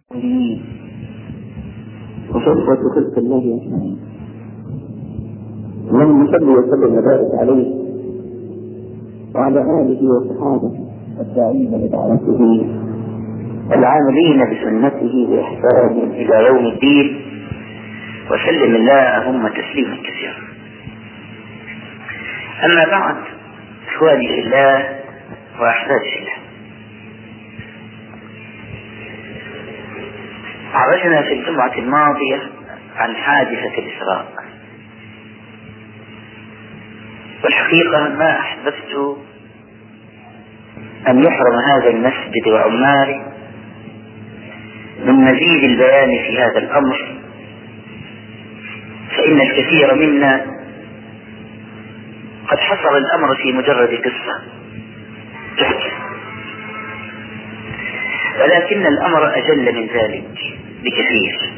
وصحبة خلق الله أجمعين. اللهم صل وسلم وبارك عليه وعلى آله وصحابه الداعين لدعوته والعاملين بسنته بإحسان إلى يوم الدين، وسلم اللهم تسليما كثيرا. أما بعد، إخواني في الله وأحبابي في الله، عرجنا في الجمعة الماضية عن حادثة الإسراء، والحقيقة ما أحببت أن يحرم هذا المسجد وعماره من مزيد البيان في هذا الأمر، فإن الكثير منا قد حصر الأمر في مجرد قصة تحكي، ولكن الأمر أجل من ذلك بكثير.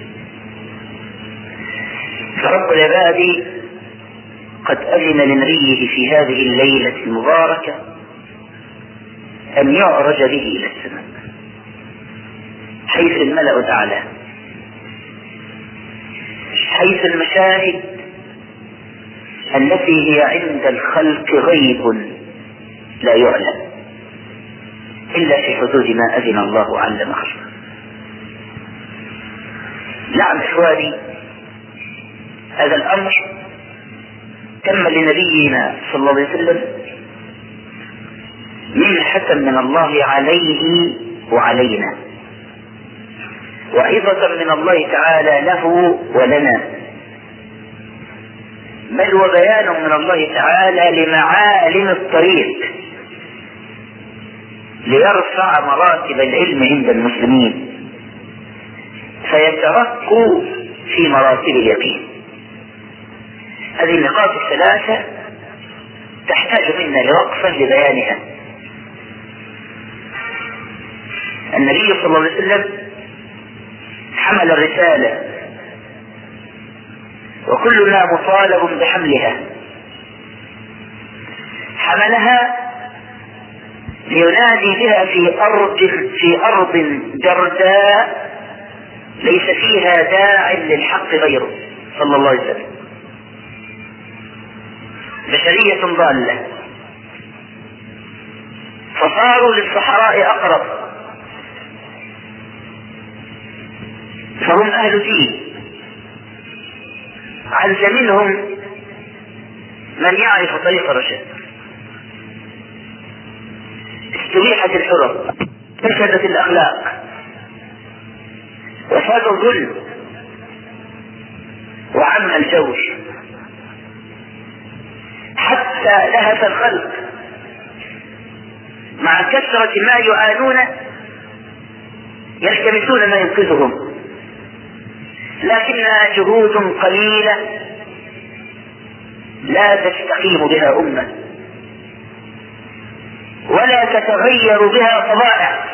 فرب العباد قد أذن لنبيه في هذه الليلة المباركة أن يعرج به إلى السماء حيث الملأ الأعلى، حيث المشاهد التي هي عند الخلق غيب لا يعلم إلا في حدود ما أذن الله علم خلقه. نعم إخواني، هذا الأمر تم لنبينا صلى الله عليه وسلم منحة من الله عليه وعلينا، وعظة من الله تعالى له ولنا، بل وبيان من الله تعالى لمعالم الطريق ليرفع مراتب العلم عند المسلمين فيترقوا في مراتب اليقين. هذه النقاط الثلاثة تحتاج منا لوقفا لبيانها. النبي صلى الله عليه وسلم حمل الرسالة وكلنا مطالب بحملها، حملها لينادي بها في أرض جرداء ليس فيها داع للحق غيره صلى الله عليه وسلم، بشرية ضالة، فصاروا للصحراء أقرب، فهم أهل دين، عز منهم من يعرف طريق الرشاد، استبيحت الحرم، فسدت الأخلاق، وفاد الظلم، وعم الجوش، حتى لهف الخلق مع كثرة ما يعانون يلتمسون ما ينقذهم، لكنها جهود قليلة لا تستقيم بها أمة ولا تتغير بها طبائع.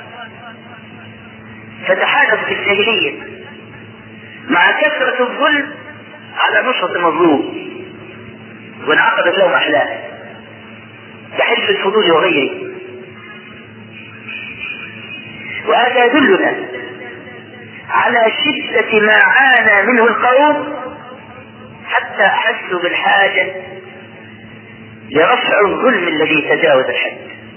فتحالف في الجاهلية مع كثرة الظلم على نصرة المظلوم، وانعقدت لهم أحلام كحلف الفضول وغيره. وهذا يدلنا على شدة ما عانى منه القوم حتى أحسوا بالحاجة لرفع الظلم الذي تجاوز الحد.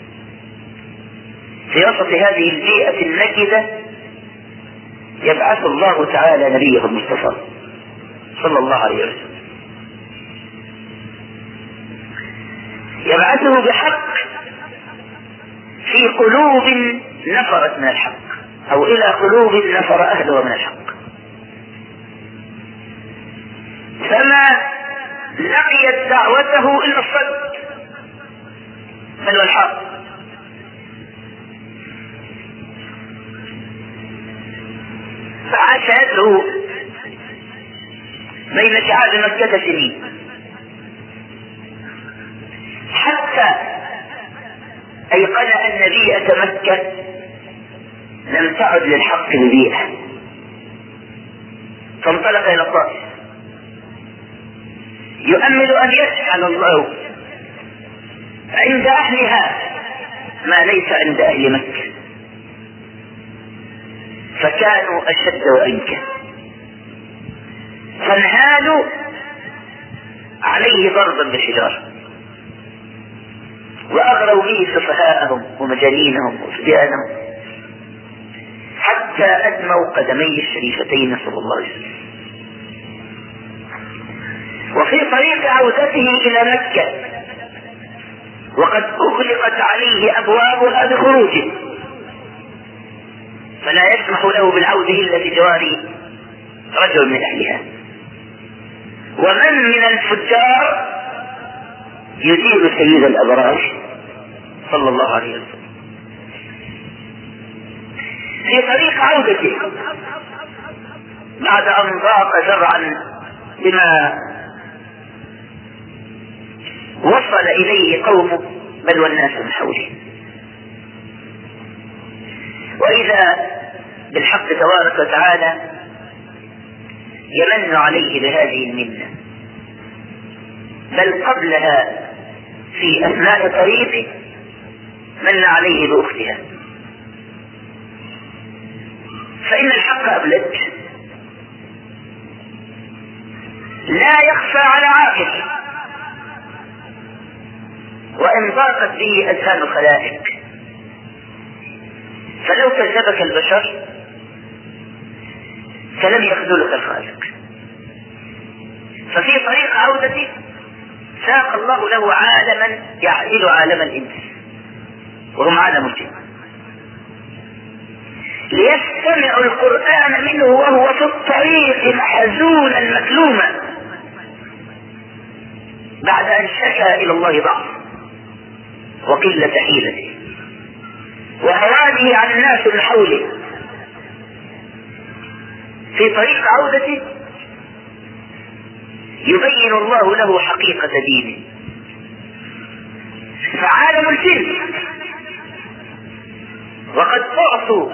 في وسط هذه البيئة النكدة يبعث الله تعالى نبيه المصطفى صلى الله عليه وسلم، يبعثه بحق في قلوب نفرت من الحق، أو إلى قلوب نفر أهلها من الحق، فما لقيت دعوته إلا الصد بل والحق. فعاش يدعو بين شعاب مكة سنين حتى أيقن أن بيئة مكة لم تعد للحق ببيئة، فانطلق إلى الطائف يؤمل أن يفعل الله عند أهلها ما ليس عند أهل مكة. فكانوا أشد وأنكى، فانهالوا عليه ضربا بالحجارة، وأغروا به سفهاءهم ومجانينهم وصبيانهم، حتى أدموا قدميه الشريفتين صلى الله عليه وسلم. وفي طريق عودته إلى مكة وقد أغلقت عليه أبوابها بخروجه، فلا يسمح له بالعودة إلا بجوار رجل من أهلها. ومن من الفجار يدير سيد الأبرار صلى الله عليه وسلم. في طريق عودته بعد أن ضاق ذرعا بما وصل إليه قومه بل والناس من حوله، وإذا بالحق تبارك وتعالى يمن عليه بهذه المنة، بل قبلها في أثناء طريقه من عليه بأختها. فإن الحق أبلج لا يخفى على عاقل، وإن ضاقت به أذهان الخلائق، فلو كذبك البشر فلم يخذلك الخالق. ففي طريق عودته ساق الله له عالما يعدل عالم الإنس، وهم عالم الجن، ليستمعوا القرآن منه وهو في الطريق محزونا مكلوما بعد أن شكى إلى الله ضعف وقلة حيلته وهوانه عن الناس من حوله. في طريق عودته يبين الله له حقيقة دينه. فعالم الجن وقد أعطوا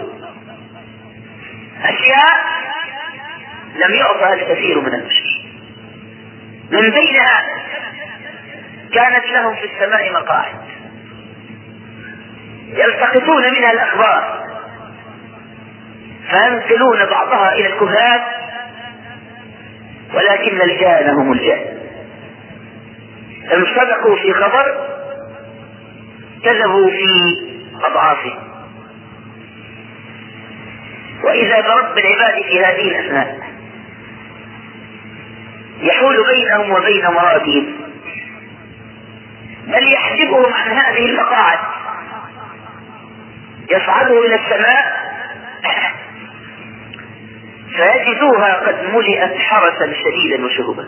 أشياء لم يعطها الكثير من البشر، من بينها كانت لهم في السماء مقاعد يلتقطون منها الأخبار فينقلون بعضها إلى الكهان، ولكن الجهل هم الجهل، إن صدقوا في خبر كذبوا في أضعافه. وإذا برب العباد في هذه الأثناء يحول بينهم وبين مرادهم، بل يحجبهم عن هذه المقاعد، يصعدوا إلى السماء فيجدوها قد ملئت حرسا شديدا وشهبا،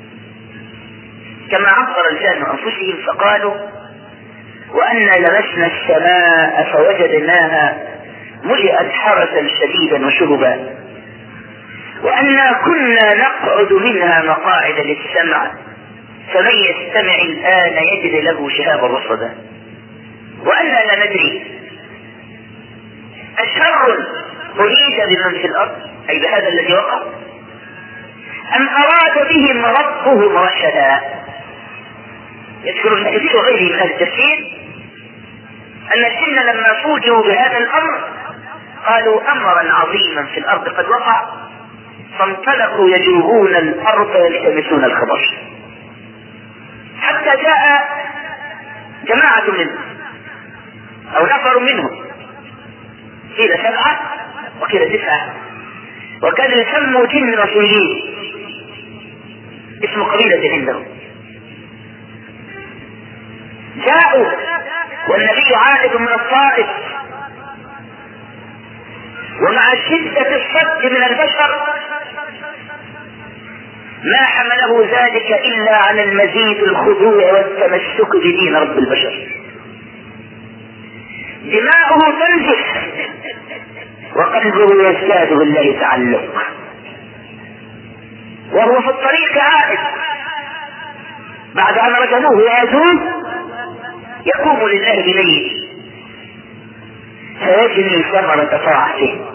كما عبر الجان أنفسهم فقالوا: وأنا لمسنا السماء فوجدناها ملئت حرسا شديدا وشهبا، وأنا كنا نقعد منها مقاعد للسمع فمن يستمع الآن يجد له شهابا رصدا، وأنا لا ندري أشر أريد بمن في الأرض أي بهذا الذي وقع أم أراد بهم ربهم رشدا. يذكر ابن كثير وغيره من أهل التفسير أن الجن لما فوجئوا بهذا الأمر قالوا: أمرا عظيما في الأرض قد وقع، فانطلقوا يجوبون الأرض يلتمسون الخبر، حتى جاء جماعة منهم أو نفر منهم، قيل 7 وقيل 9، وكان يسموا جن رسولين، اسم قبيلة عندهم. جاءوا والنبي عائد من الطائف، ومع شدة الصد من البشر ما حمله ذلك إلا على المزيد الخضوع والتمسك بدين رب البشر. دماؤه تنزف وقلبه يزداد بالله تعلق، وهو في الطريق عائد بعد أن رجموه يأتون يقوم لله بليل فيجني ثمرة طاعته،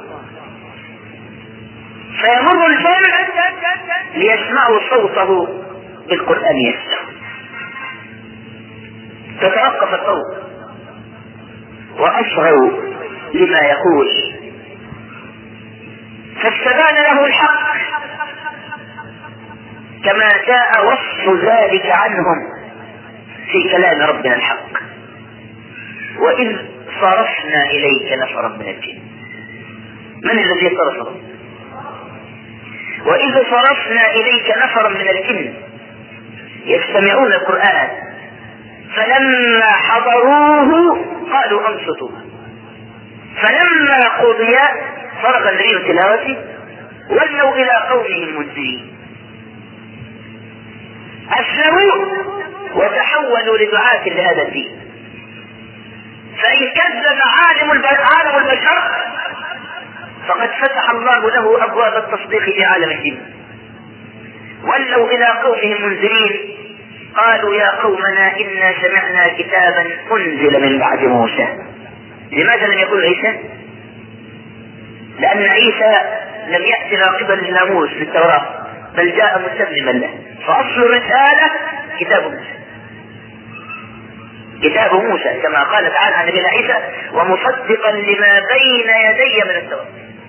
فيمر الجمع ليسمعوا صوته بالقرآن يسمع، تتوقف الصوت وأصغوا لما يقول، فاستبان له الحق كما جاء وصف ذلك عنهم في كلام ربنا الحق. وإذ صرفنا إليك نفرا من الجن. من الذي صرفه؟ وإذ صرفنا إليك نفرا من الجن يستمعون القرآن فلما حضروه قالوا أنصتوا فلما قضي فرغ النبي من تلاوته ولوا إلى قومهم منذرين. أسلموا وتحولوا لدعاة لهذا الدين. فإن كذب عالم البشر فقد فتح الله له أبواب التصديق في عالم الجن. ولوا إلى قومهم منذرين قالوا يا قومنا إنا سمعنا كتابا أنزل من بعد موسى. لماذا لم يقول عيسى؟ لأن عيسى لم يأتي راقبا للناموس في التوراة بل جاء متمما له. فأصل الرسالة كتاب موسى كما قال تعالى عن نبينا عيسى ومصدقا لما بين يدي من التوراة.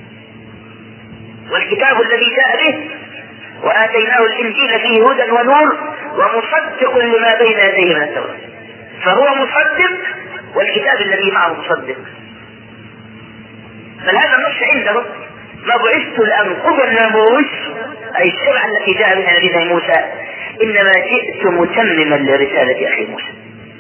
والكتاب الذي جاء به وآتيناه الإنجيل فيه هدى ونور ومصدق لما بين يديه من التوراة. فهو مصدق والكتاب الذي معه مصدق. بل هذا النص عندهم ما بعثت لأنقض الناموس أي الشرع التي جاء بها نبينا موسى إنما جئت متمما لرسالة أخي موسى.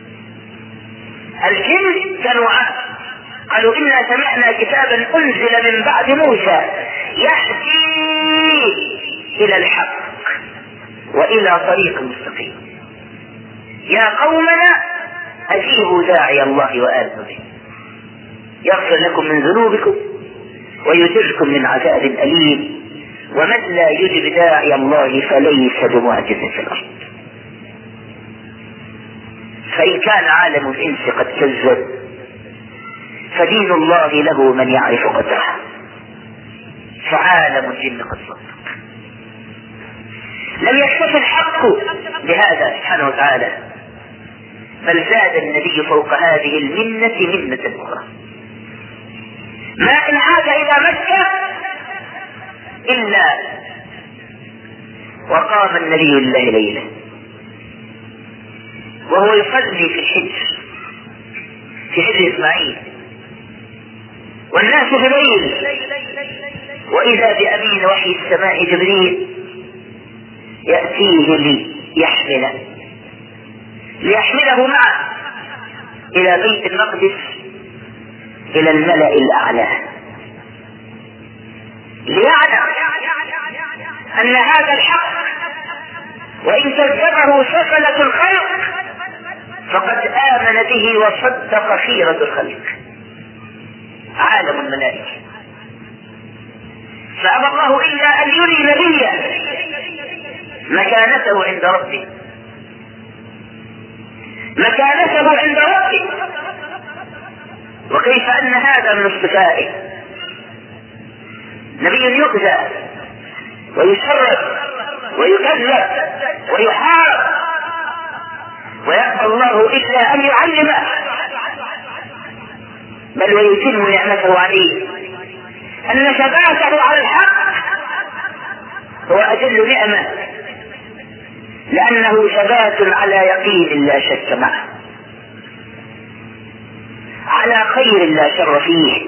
الجن كانوا قالوا إنا سمعنا كتابا أنزل من بعد موسى يهدي إلى الحق وإلى طريق مستقيم. يا قومنا أجيبوا داعي الله وآمنوا به يغفر لكم من ذنوبكم ويجركم من عذاب أليم ومن لا يجب داعي الله فليس بمعجز في الأرض. فإن كان عالم الإنس قد كذب فدين الله له من يعرف قدره فعالم الجن قد صدق. لم يكتف الحق بهذا سبحانه وتعالى بل زاد النبي فوق هذه المنة منة أخرى. ما إن عاد إلى مكة إلا وقام النبي الله ليلة وهو يصلي في حجر إسماعيل والناس بليل وإذا بأمين وحي السماء جبريل يأتيه ليحمله معه إلى بيت المقدس إلى الملأ الأعلى ليعلم أن هذا الحق وإن كذبه سفلة الخلق فقد آمن به وصدق خيرة الخلق عالم الملائكة. فأبى الله إلا أن يري نبيا مكانته عند ربه وكيف أن هذا من اصطفائه نبي يؤذى ويشرد ويكذب ويحارب ويأبى الله إلا أن يعلمه بل ويتم نعمته عليه أن ثباته على الحق هو أجل نعمة لأنه ثبات على يقين لا شك معه على خير لا شر فيه.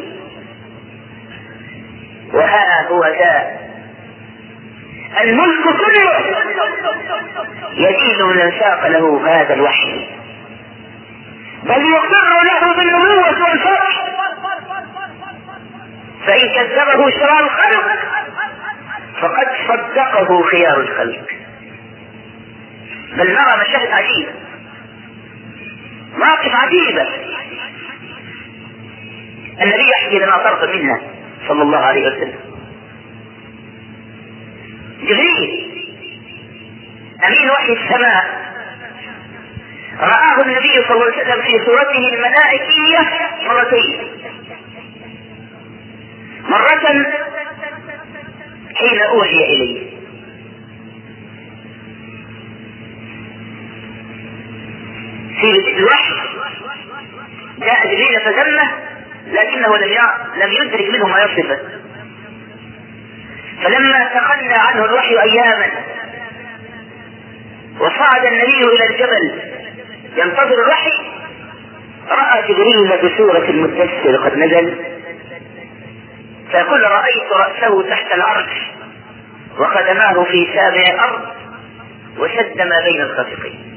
وها هو ذا الملك كله يدين من ساق له هذا الوحي بل يقر له بالنبوة والفتح. فإن كذبه شرار الخلق فقد صدقه خيار الخلق. بل نرى مشاهد عجيبة مواقف عجيبة النبي يحكي لنا طرفا منها صلى الله عليه وسلم. جبريل أمين وحي السماء رآه النبي صلى الله عليه وسلم في صورته الملائكية مرتين. مرة حين أوحي إليه في الوحي جاء جبريل فذمه لكنه لم يدرك منه ما يصفه فلما تخلى عنه الوحي أياما وصعد النبي إلى الجبل ينتظر الوحي، رأى جبريل بسورة المدثر قد نزل، فيقول رأيت رأسه تحت العرش وقدماه في سابع الأرض وشد ما بين الخافقين.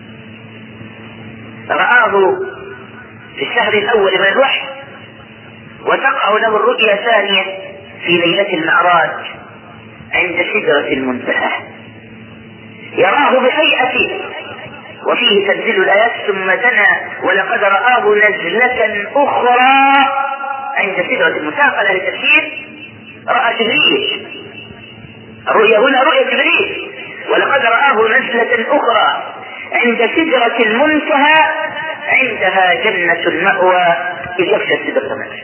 رآه في الشهر الأول من الوحي، وتقع له الرؤيا ثانية في ليلة المعراج عند سدرة المنتهى، يراه بهيئته وفيه تنزيل الآيات ثم دنا ولقد رآه نزلة أخرى عند سدرة المنتهى. قال التفسير رأى جبريل، الرؤيا هنا رؤيا جبريل، ولقد رآه نزلة أخرى عند سدرة المنتهى عندها جنة المأوى إذ يغشى السدرة المنتهى.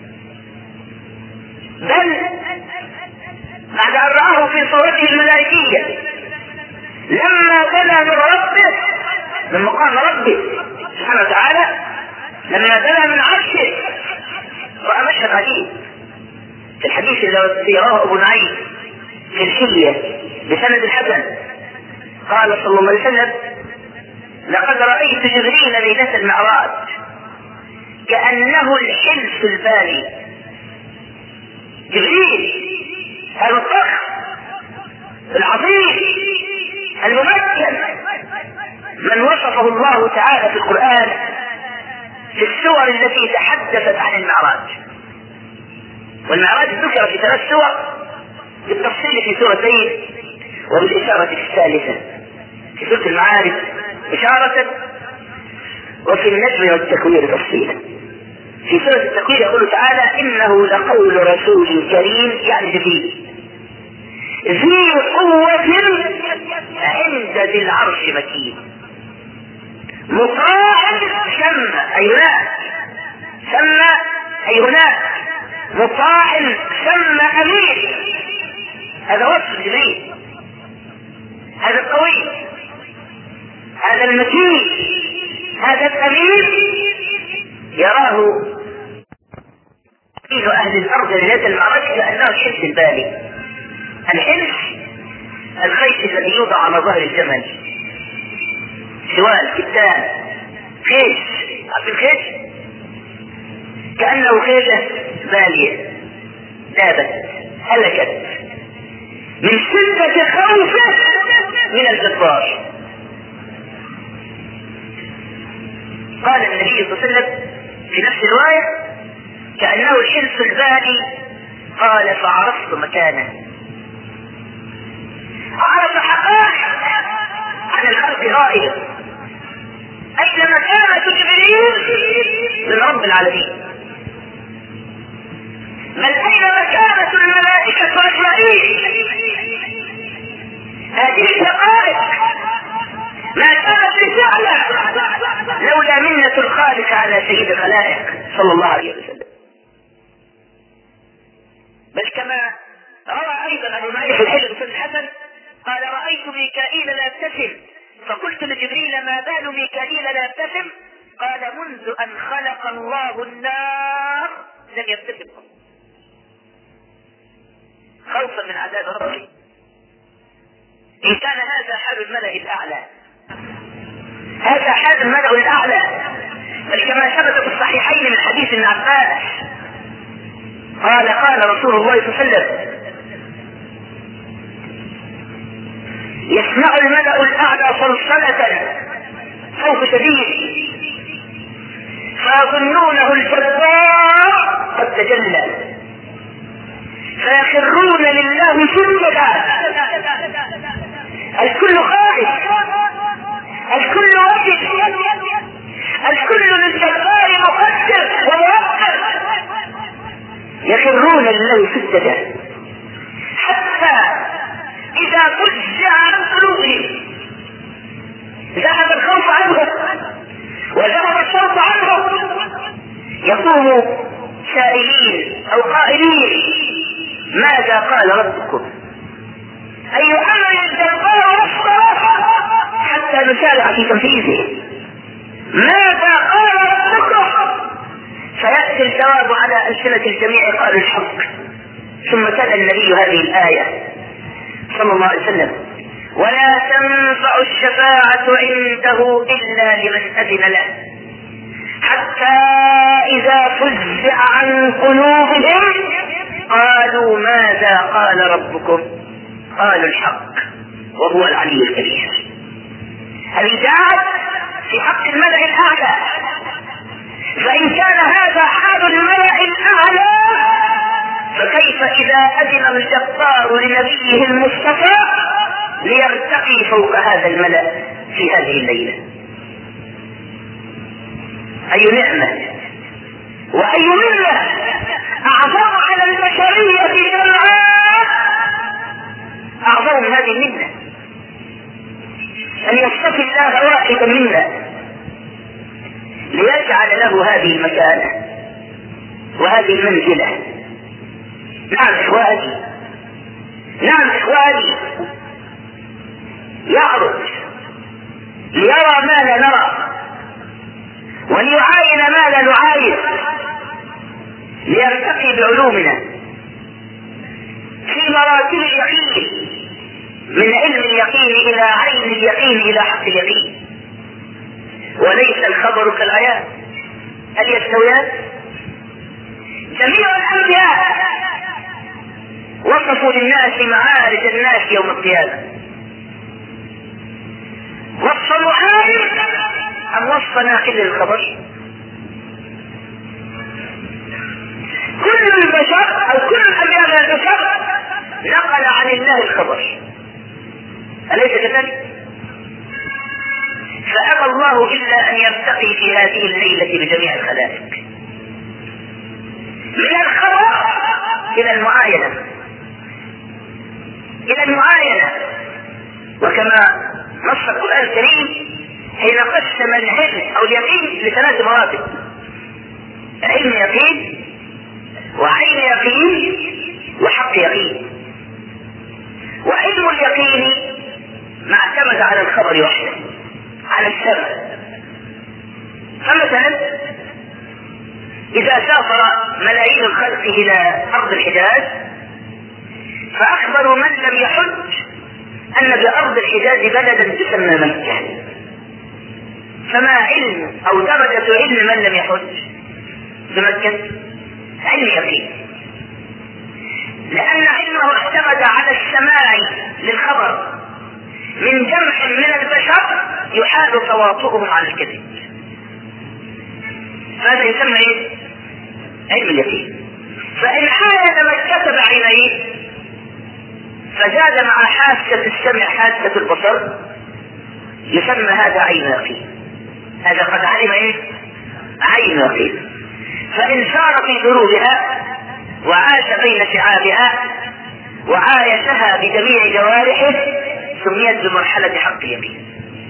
بل بعد أن رآه في صورته الملائكية لما دنا من ربه، من مقام ربه سبحانه وتعالى، لما دنا من عرشه رأى مشهد عجيب في الحديث الذي رواه أبو نعيم في الحلية بسند الحسن. قال صلى الله عليه وسلم: لقد رأيت جبريل ليلة المعراج كأنه الحلف البالي. جبريل الفخر العظيم الممكن من وصفه الله تعالى في القرآن في السور التي تحدثت عن المعراج. والمعراج ذكر في 3 سور بالتفصيل في سورتين وبالإشارة في الثالثة، في سورة المعارج إشارة وفي النجم والتكوير تفصيلا. في سورة التكوير يقول تعالى: إنه لقول رسول كريم، يعني جبريل، ذي قوة عند ذي العرش مكين، مطاع ثم أي هناك، ثم أي هناك، مطاع ثم أمين. هذا وصف جبريل، هذا القوي، هذا المتين، هذا الأمين. يراه أهل الأرض ليلة المعراج كأنه الحلف البالي. الحلف الخيش الذي يوضع على ظهر الجمل، سوال كتان خيش، عارف الخيش؟ كأنه خيشة بالية دابت هلكت من شدة خوفه من الجبار. قال النبي صلى الله عليه وسلم في نفس الرواية: كأنه الحلف البالي. قال: فعرفت مكانه، عرف حقائق عن الخلق غائبة. أين مكانة جبريل من رب العالمين؟ بل أين مكانة الملائكة أجمعين؟ هذه الحقائق ما كانت لتعلم لولا منة الخالق على سيد الخلائق صلى الله عليه وسلم. بل كما روى أيضا أبو نعيم في الحلم بن الحسن قال: رأيت ميكائيل لا يبتسم، فقلت لجبريل: ما بال ميكائيل لا يبتسم؟ قال: منذ أن خلق الله النار لم يبتسم، خوفا من عذاب ربه. إن كان هذا حال الملأ الأعلى، هذا حال الملأ الأعلى. بل كما ثبت في الصحيحين من حديث ابن عباس قال: قال رسول الله صلى الله عليه وسلم: يسمع الملأ الأعلى صلصلة خوف شديد فيظنونه الجبار قد تجلى، فيخرون لله سجدا. الكل خائف، الكل وجد، الكل للجبار مقدر وموقر، يخرون لله سجدا حتى إذا فزع عن قلوبهم ذهب الخوف عنهم وذهب الشوق عنهم، يقوموا سائلين أو قائلين: ماذا قال ربكم؟ أي أمر الجبار والصراحة حتى نسارع في تنفيذه. ماذا قال ربكم؟ فيأتي الجواب على ألسنة الجميع: قالوا الحق. ثم تلا النبي هذه الآية: صلى الله عليه وسلم: ولا تنفع الشفاعة عنده إلا لمن أذن له، حتى إذا فزع عن قلوبهم قالوا ماذا قال ربكم؟ قالوا الحق وهو العلي الكبير. هذه جاءت في حق الملأ الأعلى، فإن كان هذا حال الملأ الأعلى فكيف إذا أذن الجبار لنبيه المصطفى ليرتقي فوق هذا الملأ في هذه الليلة؟ أي نعمة وأي منة أعظم على البشرية جمعاء أعظم من هذه المنة، أن يصطفي الله واحدا منا ليجعل له هذه المكانة وهذه المنزلة. نعم إخواني، نعم إخواني، يعرض ليرى ما لا نرى وليعاين ما لا نعاين، ليرتقي بعلومنا في مراتب اليقين، من علم اليقين إلى عين اليقين إلى حق اليقين. وليس الخبر كالعيان، هل يستويان؟ جميع الأنبياء وصفوا للناس معارج الناس يوم القيامة، وصف المعارج أم وصف ناقل الخبر؟ كل البشر أو كل الأنبياء من البشر نقل عن الله الخبر، أليس كذلك؟ فأبى الله إلا أن يرتقي في هذه الليلة بجميع الخلائق من الخبر إلى المعاينة، إلى المعاينة. وكما نص القرآن الكريم حين قسم العلم أو اليقين لثلاث مراتب: علم يقين وعين يقين وحق يقين. وعلم اليقين ما اعتمد على الخبر وحده، على السمع. فمثلا إذا سافر ملايين الخلق إلى أرض الحجاز فأخبروا من لم يحج أن بأرض الحجاز بلدا تسمى مكة، فما علم أو درجة علم من لم يحج بمكة؟ علم يقين، لأن علمه اعتمد على السماع للخبر من جمع من البشر يحال تواطؤهم على الكذب، هذا يسمى ايه؟ علم اليقين. فإن عاين مكة بعينيه فزاد مع حاسة السمع حاسة البصر يسمى هذا عين يقين، هذا قد علم ايه؟ عين يقين. فإن سار في دروبها وعاش بين شعابها وعايشها بجميع جوارحه سميت بمرحلة حق يقين.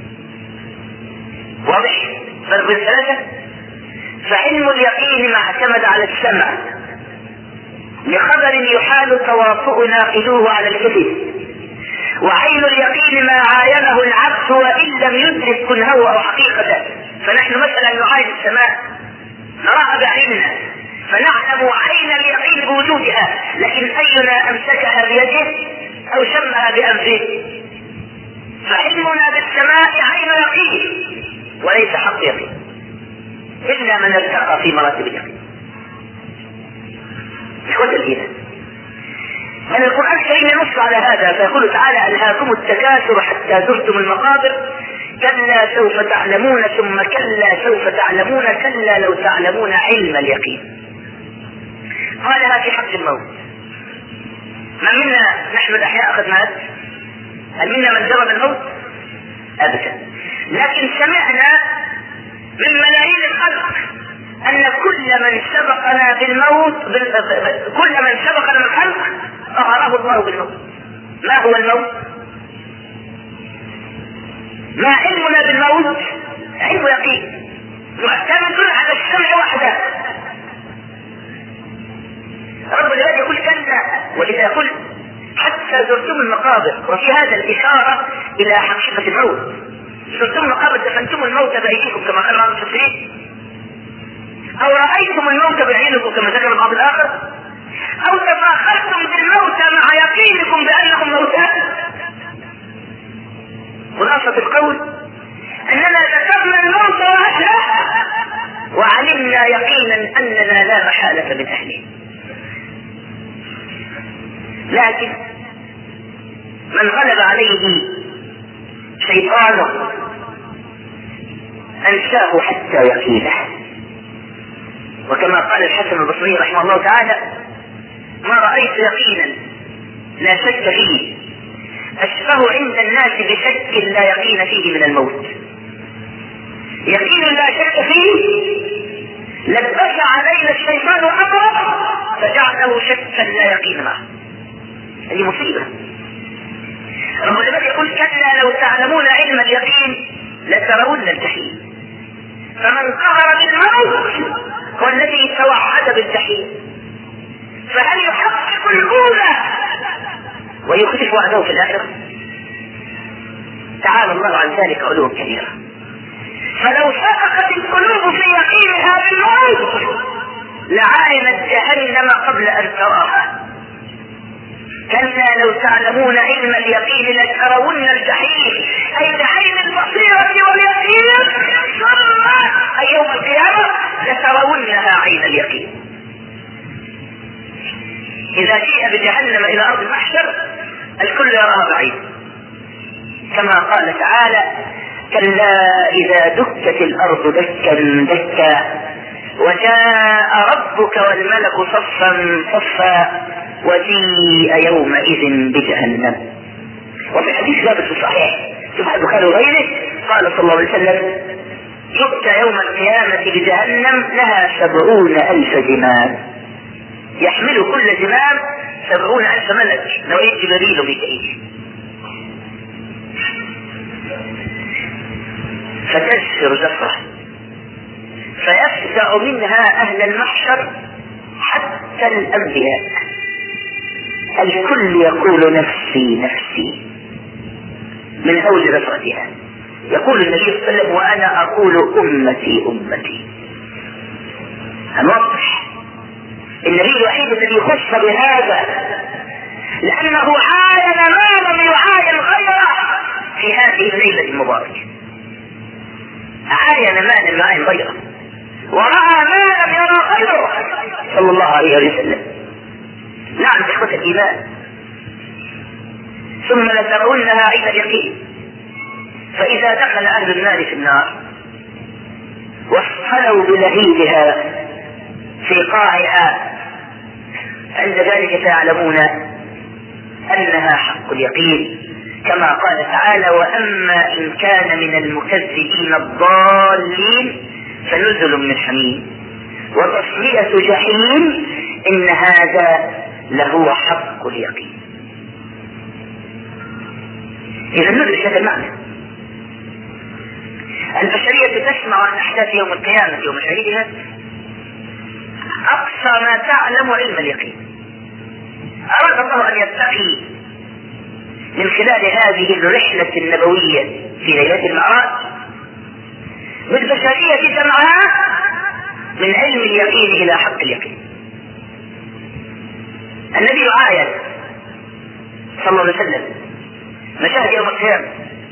واضح فرق الثلاثة؟ فعلم اليقين ما اعتمد على السمع لخبر يحال تواطؤ ناقلوه على الكذب، وعين اليقين ما عاينه العبد وإن لم يدرك كنهه أو حقيقته. فنحن مثلا نعاين السماء نراها بعيننا فنعلم عين اليقين بوجودها، لكن أينا أمسكها بيده أو شمها بأنفه؟ فعلمنا بالسماء عين يقين وليس حق يقين، إلا من ارتقى في مراتب اليقين. إخوة الإيمان، من القرآن الكريم ينص على هذا فيقول تعالى: ألهاكم التكاثر حتى زرتم المقابر، كلا سوف تعلمون ثم كلا سوف تعلمون كلا لو تعلمون علم اليقين. قالها في حق الموت. ما منا نحن الأحياء أخذ مات؟ هل منا من جرب الموت؟ أبدا. لكن سمعنا من ملايين الخلق أن كل من سبقنا بالموت كل من سبقنا من الخلق أمره الله بالموت. ما هو الموت؟ ما علمنا بالموت؟ علم يقين معتمد على السمع وحده. رب العباد يقول كلا، وإذا يقول حتى زرتم المقابر، وفي هذا الإشارة إلى حقيقة الموت. زرتم المقابر دفنتم الموت بأيديكم كما قال بعض المفسرين، أو رأيتم الموت بعينكم كما ذكر البعض الآخر، أو تفاخرتم بالموت مع يقينكم بأنهم موتى. لكن من غلب عليه شيطانه أنساه حتى يقينه. وكما قال الحسن البصري رحمه الله تعالى: ما رأيت يقينا لا شك فيه أشبه عند الناس بشك لا يقين فيه من الموت. يقين لا شك فيه لبس علينا الشيطان أمره فجعله شكا لا يقين معه. هذه مصيبة. رب العباد يقول: كلا لو تعلمون علم اليقين لترون الجحيم. فمن قهر بالموت هو الذي توعد بالجحيم، فهل يحقق الأولى ويخلف وعده في الآخرة؟ تعالى الله عن ذلك علوا كبيرة. فلو شققت القلوب في يقينها بالموت لعاينت جهنم قبل أن تراها. كلا لو تعلمون علم اليقين لترون الجحيم، أي جحيم البصيرة واليقين، ثم أي يوم القيامة لترونها عين اليقين. إذا جيء بجهنم إلى أرض المحشر الكل يراها بعيد، كما قال تعالى: كلا إذا دكت الأرض دكا دكا وجاء ربك والملك صفا صفا وجيء يومئذ بجهنم. وفي الحديث ثابت في الصحيح في صحيح البخاري وغيره قال صلى الله عليه وسلم: يؤتى يوم القيامة بجهنم لها 70,000 زمام، يحمل كل زمام 70,000 ملك، نوعية جبريل وميكائيل، فتزفر زفرة فيفزع منها أهل المحشر حتى الأنبياء، الكل يقول نفسي نفسي من هول زفرتها. يقول النبي صلى الله عليه وسلم: وأنا أقول أمتي أمتي. هنوضح النبي الوحيد الذي خص بهذا لأنه عاين ما لم يعاين غيره في هذه الليلة المباركة. عاين ما لم يعاين غيره ورأى ما لم يرى غيره صلى الله عليه وسلم. نعم إخوة الإيمان. ثم لترونها عين اليقين. فإذا دخل أهل النار في النار واصطلوا بلهيبها في قاعها عند ذلك سيعلمون أنها حق اليقين، كما قال تعالى: وأما إن كان من المكذبين الضالين فنزل من حميم وتصلية جحيم إن هذا لهو حق اليقين. إذا ندرس هذا المعنى. البشرية تسمع عن أحداث يوم القيامة يوم شهيدها أقصى ما تعلم علم اليقين. أراد الله أن يتقي من خلال هذه الرحلة النبوية في ليلة المعراج بالبشرية جمعها من علم اليقين إلى حق اليقين. النبي عاين صلى الله عليه وسلم مشاهد يوم القيامة،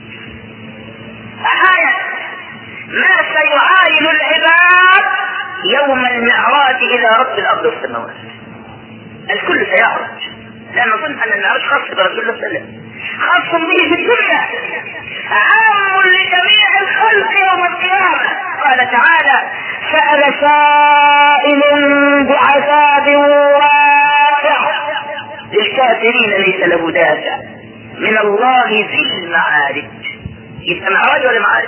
عاين ما سيعاين العباد يوم المعراج إلى رب الأرض والسماوات. الكل سيعرج، لا نظن أن المعراج خاص برسول الله صلى الله عليه وسلم، خاص به في الدنيا، عام لجميع الخلق يوم القيامة. قال تعالى: سأل سائل بعذاب واقع للكافرين ليس له دافع من الله ذي المعارج. يبقى معراج ولا معارج؟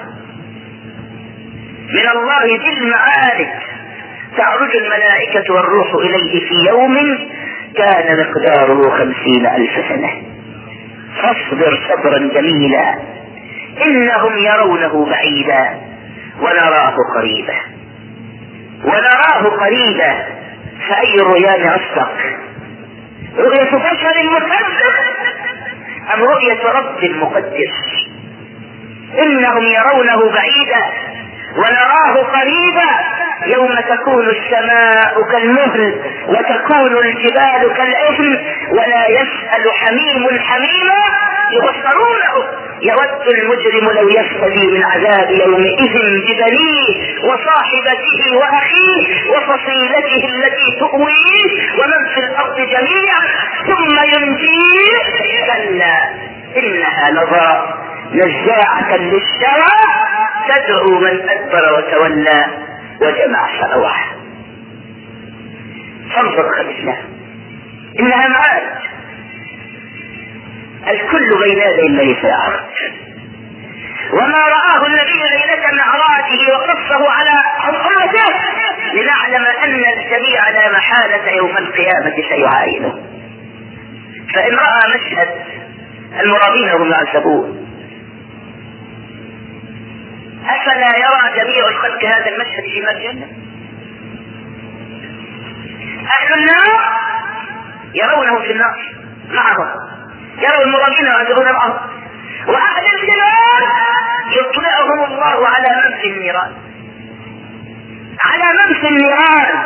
من الله ذي المعارج تعرج الملائكة والروح إليه في يوم كان مقداره 50,000 سنة. فاصبر صبرا جميلا إنهم يرونه بعيدا ونراه قريبا. ونراه قريبا، فأي الرؤيان أصدق؟ رؤية بشر مكذب أم رؤية رب مقدس؟ إنهم يرونه بعيدا ونراه قريبا يوم تكون السماء كالمهل وتكون الجبال كالعهن ولا يسأل حميم حميما يبصرونه. يود المجرم لو يفتدي من عذاب يومئذ ببنيه وصاحبته واخيه وفصيلته التي تؤويه ومن في الارض جميعا ثم ينجيه. كلا انها لظى نزاعة للشوى تدعو من ادبر وتولى وجمع فأوعى. فانظر خلفنا انها معاد، الكل بين يدي الله ساعة. وما رآه النبي ليلة معراجه وقصه على أمته لنعلم أن الجميع لا محالة يوم القيامة سيعاينه. فإن رأى مشهد المرابين هم يعذبون أفلا يرى جميع الخلق هذا المشهد في الجنة؟ أهل النار يرونه في النار معهم، يروا المرابين يعذبون معهم، وأهل الجنان يطلعهم الله على من في النيران، على من في النيران.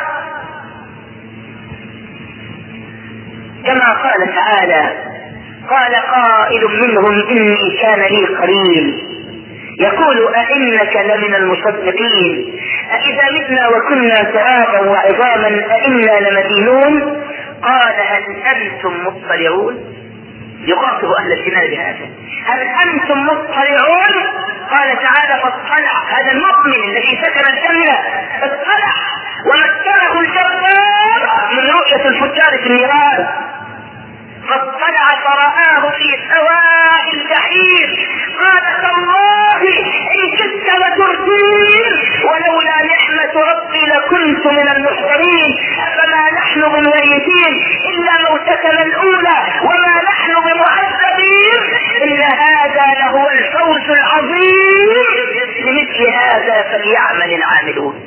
كما قال تعالى: قال قائل منهم إني كان لي قرين يقول أئنك لمن المصدقين أإذا متنا وكنا ترابا وعظاما أئنا لمدينون قال هل أنتم مطلعون؟ يخاطب أهل الجنان بهذا: هل أنتم مطلعون؟ قال تعالى: فاطلع، هذا المؤمن الذي سكن الجنة فاطلع ومكنه الجبار من رؤية الفجار في النيران، فاطلع فرآه في سواء الجحيم قال تالله إن كدت لتردين ولولا نعمة ربي لكنت من المحضرين فما نحن بميتين إلا موتتنا الأولى وما نحن بمعذبين إن هذا لهو الفوز العظيم لمثل هذا فليعمل العاملون.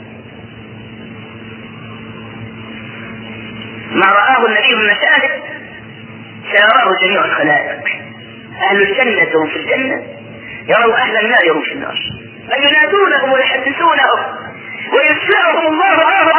ما رآه النبي من مشاهد سيراه جميع الخلائق. أهل الجنة هم في الجنة يروا أهل النار هم في النار، فينادونهم ويحدثونهم ويسمعهم الله